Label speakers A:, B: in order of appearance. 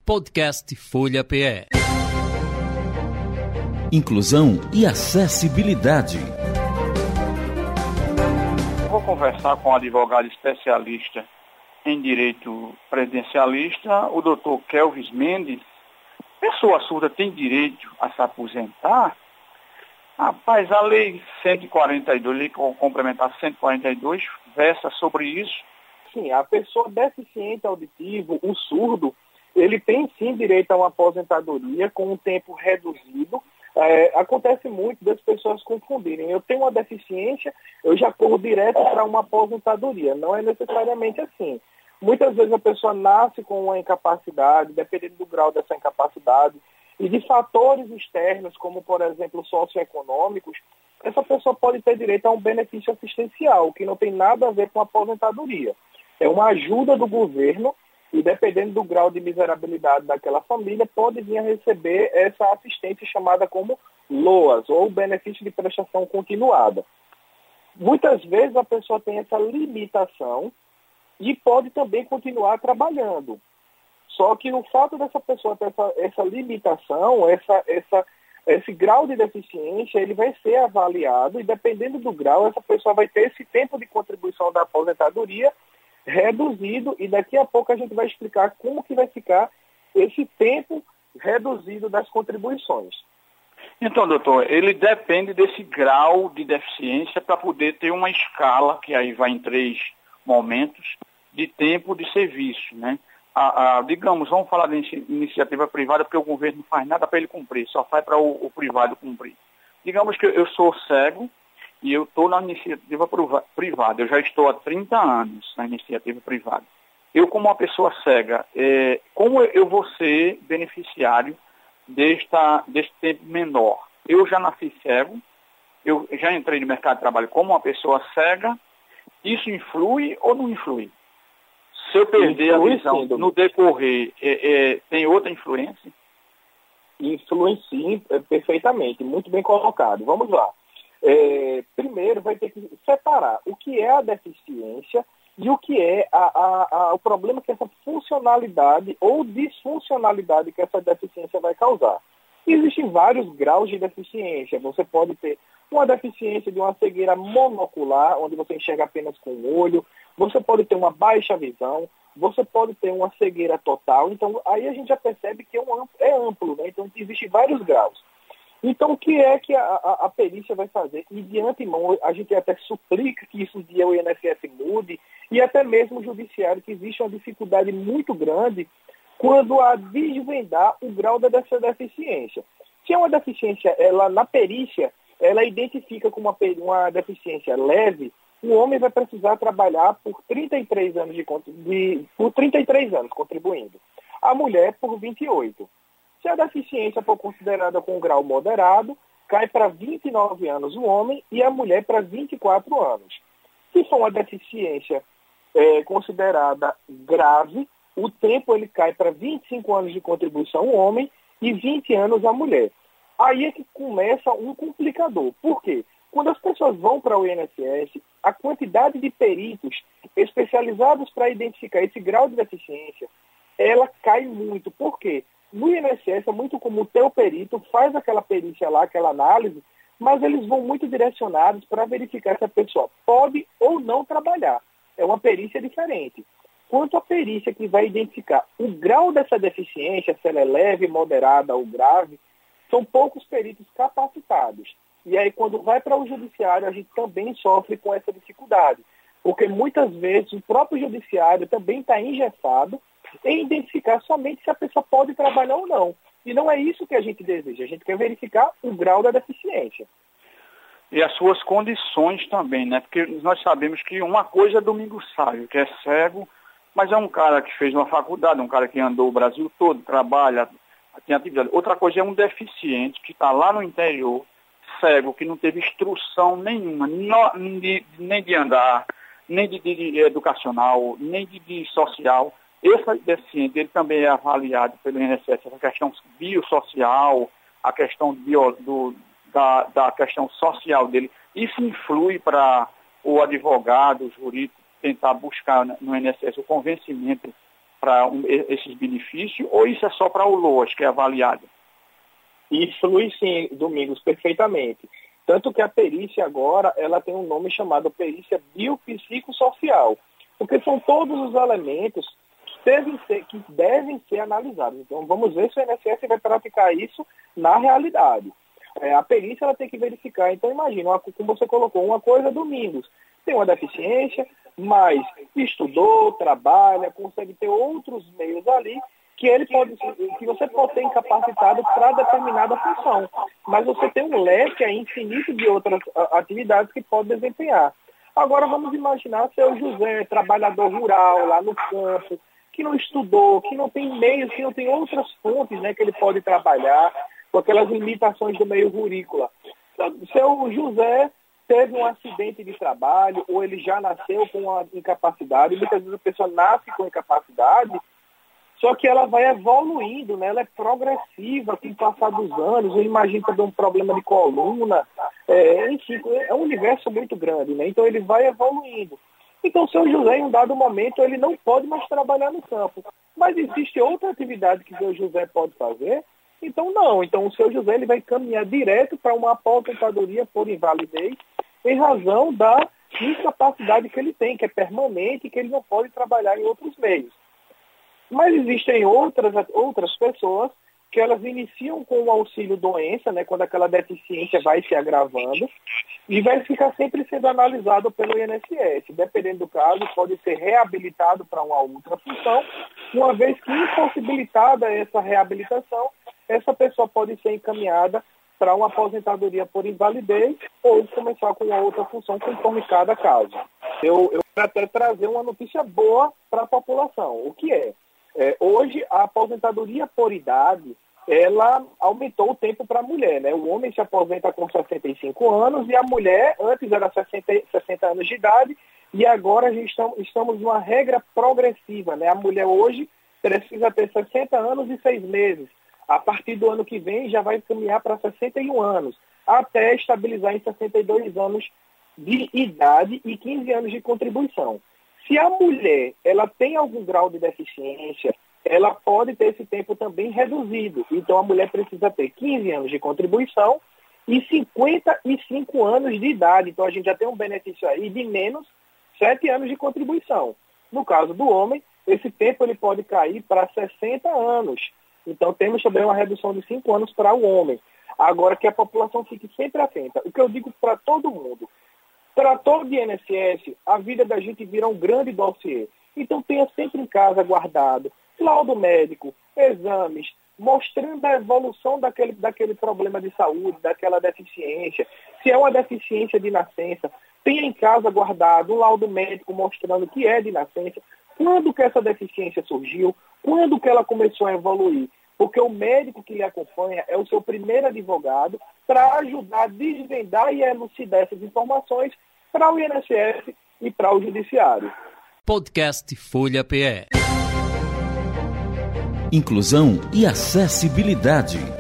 A: Podcast Folha PE.
B: Inclusão e acessibilidade.
C: Vou conversar com um advogado especialista em direito previdencialista, o doutor Kelvis Mendes. Pessoa surda tem direito a se aposentar? Rapaz, a lei 142, lei complementar 142, versa sobre isso.
D: Sim, a pessoa deficiente auditivo, o surdo, ele tem sim direito a uma aposentadoria com um tempo reduzido. Acontece muito das pessoas confundirem. Eu tenho uma deficiência, eu já corro direto para uma aposentadoria. Não é necessariamente assim. Muitas vezes a pessoa nasce com uma incapacidade, dependendo do grau dessa incapacidade, e de fatores externos, como, por exemplo, socioeconômicos, essa pessoa pode ter direito a um benefício assistencial, que não tem nada a ver com aposentadoria. É uma ajuda do governo e, dependendo do grau de miserabilidade daquela família, pode vir a receber essa assistência chamada como LOAS, ou benefício de prestação continuada. Muitas vezes a pessoa tem essa limitação e pode também continuar trabalhando. Só que o fato dessa pessoa ter essa limitação, esse grau de deficiência, ele vai ser avaliado e, dependendo do grau, essa pessoa vai ter esse tempo de contribuição da aposentadoria reduzido, e daqui a pouco a gente vai explicar como que vai ficar esse tempo reduzido das contribuições.
C: Então, doutor, ele depende desse grau de deficiência para poder ter uma escala, que aí vai em 3 momentos, de tempo de serviço, né? Digamos, vamos falar de iniciativa privada, porque o governo não faz nada para ele cumprir, só faz para o privado cumprir. Digamos que eu sou cego e eu estou na iniciativa privada, eu já estou há 30 anos na iniciativa privada. Eu, como uma pessoa cega, como eu vou ser beneficiário desse tempo menor? Eu já nasci cego, eu já entrei no mercado de trabalho como uma pessoa cega, isso influi ou não influi? Se eu perder a visão no decorrer, tem outra influência?
D: Influi sim, perfeitamente, muito bem colocado. Vamos lá. Primeiro vai ter que separar o que é a deficiência e o que é o problema que essa funcionalidade ou disfuncionalidade que essa deficiência vai causar. Existem vários graus de deficiência. Você pode ter uma deficiência de uma cegueira monocular, onde você enxerga apenas com o olho. Você pode ter uma baixa visão. Você pode ter uma cegueira total. Então, aí a gente já percebe que é amplo, né? Então, existem vários graus. Então, o que é que a perícia vai fazer? E, de antemão, a gente até suplica que isso dia o INSS mude, e até mesmo o judiciário, que existe uma dificuldade muito grande quando a desvendar o grau dessa deficiência. Se é uma deficiência, na perícia, ela identifica como uma deficiência leve, o homem vai precisar trabalhar por 33 anos por 33 anos contribuindo. A mulher por 28. Se a deficiência for considerada com um grau moderado, cai para 29 anos o homem e a mulher para 24 anos. Se for uma deficiência considerada grave, o tempo ele cai para 25 anos de contribuição o homem e 20 anos a mulher. Aí é que começa um complicador. Por quê? Quando as pessoas vão para o INSS, a quantidade de peritos especializados para identificar esse grau de deficiência, ela cai muito. Por quê? No INSS é muito comum ter o perito, faz aquela perícia lá, aquela análise, mas eles vão muito direcionados para verificar se a pessoa pode ou não trabalhar. É uma perícia diferente. Quanto à perícia que vai identificar o grau dessa deficiência, se ela é leve, moderada ou grave, são poucos peritos capacitados. E aí, quando vai para o judiciário, a gente também sofre com essa dificuldade. Porque muitas vezes o próprio judiciário também está engessado em identificar somente se a pessoa pode trabalhar ou não. E não é isso que a gente deseja. A gente quer verificar o grau da deficiência.
C: E as suas condições também, né? Porque nós sabemos que uma coisa é Domingos Sávio, que é cego, mas é um cara que fez uma faculdade, um cara que andou o Brasil todo, trabalha, tem atividade. Outra coisa é um deficiente que está lá no interior, cego, que não teve instrução nenhuma, nem de andar, nem de educacional, nem de social. Esse deficiente, ele também é avaliado pelo INSS, a questão biosocial, a questão da questão social dele. Isso influi para o advogado, o jurídico, tentar buscar no INSS o convencimento para esses benefícios, ou isso é só para o LOAS, que é avaliado?
D: Isso flui sim, Domingos, perfeitamente. Tanto que a perícia agora, ela tem um nome chamado perícia biopsicossocial, porque são todos os elementos que devem ser analisados. Então, vamos ver se o INSS vai praticar isso na realidade. A perícia ela tem que verificar. Então, imagina, como você colocou, uma coisa, Domingos, tem uma deficiência, mas estudou, trabalha, consegue ter outros meios ali que você pode ter incapacitado para determinada função. Mas você tem um leque infinito de outras atividades que pode desempenhar. Agora vamos imaginar seu José, trabalhador rural, lá no campo, que não estudou, que não tem meios, que não tem outras fontes, né, que ele pode trabalhar, com aquelas limitações do meio rurícola. Seu José teve um acidente de trabalho, ou ele já nasceu com uma incapacidade, muitas vezes a pessoa nasce com incapacidade, só que ela vai evoluindo, né? Ela é progressiva com o passar dos anos. Eu imagino também um problema de coluna. Enfim, é um universo muito grande, né? Então ele vai evoluindo. Então o seu José, em um dado momento, ele não pode mais trabalhar no campo. Mas existe outra atividade que o seu José pode fazer? Então não. Então o seu José ele vai caminhar direto para uma aposentadoria por invalidez em razão da incapacidade que ele tem, que é permanente e que ele não pode trabalhar em outros meios. Mas existem outras pessoas que elas iniciam com o auxílio doença, né, quando aquela deficiência vai se agravando, e vai ficar sempre sendo analisado pelo INSS. Dependendo do caso, pode ser reabilitado para uma outra função, uma vez que impossibilitada essa reabilitação, essa pessoa pode ser encaminhada para uma aposentadoria por invalidez ou começar com uma outra função conforme cada caso. Eu quero até trazer uma notícia boa para a população. O que é? Hoje, a aposentadoria por idade, ela aumentou o tempo para a mulher, né? O homem se aposenta com 65 anos e a mulher, antes era 60 anos de idade, e agora estamos numa regra progressiva, né? A mulher hoje precisa ter 60 anos e 6 meses. A partir do ano que vem já vai caminhar para 61 anos, até estabilizar em 62 anos de idade e 15 anos de contribuição. Se a mulher ela tem algum grau de deficiência, ela pode ter esse tempo também reduzido. Então, a mulher precisa ter 15 anos de contribuição e 55 anos de idade. Então, a gente já tem um benefício aí de menos 7 anos de contribuição. No caso do homem, esse tempo ele pode cair para 60 anos. Então, temos também uma redução de 5 anos para o homem. Agora, que a população fique sempre atenta. O que eu digo para todo mundo, trator de INSS, a vida da gente vira um grande dossiê. Então tenha sempre em casa guardado laudo médico, exames, mostrando a evolução daquele problema de saúde, daquela deficiência. Se é uma deficiência de nascença, tenha em casa guardado um laudo médico mostrando que é de nascença, quando que essa deficiência surgiu, quando que ela começou a evoluir. Porque o médico que lhe acompanha é o seu primeiro advogado para ajudar a desvendar e elucidar essas informações para o INSS e para o Judiciário.
A: Podcast Folha PE.
B: Inclusão e acessibilidade.